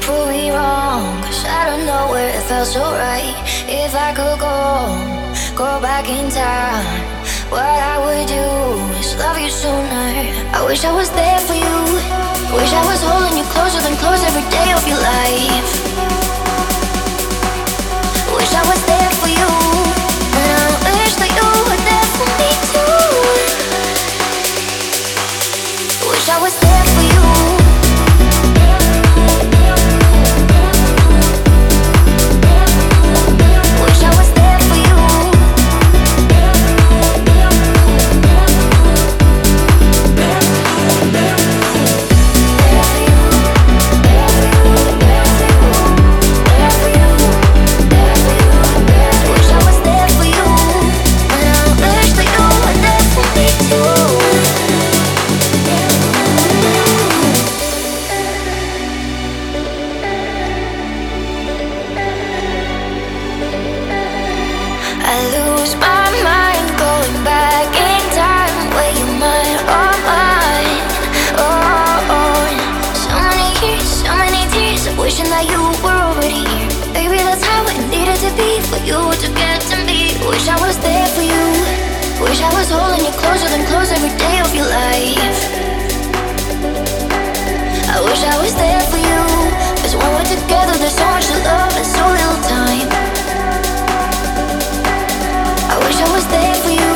prove me wrong, 'cause out of nowhere it felt so right. If I could go back in time, what I would do is love you sooner. I wish I was there for you. Wish I was holding you closer than close every day of your life. Wish I was there for you, and I wish that you were there for me too. Wish I was there for you. I lose my mind going back in time, where you mine or mine. Oh, so many tears of wishing that you were already here. Baby, that's how it needed to be for you to get to me. Wish I was there for you. Wish I was holding you closer than close every day of your life. I wish I was there for you, 'cause when we're together there's so much to love and so little time. I wish I was there for you.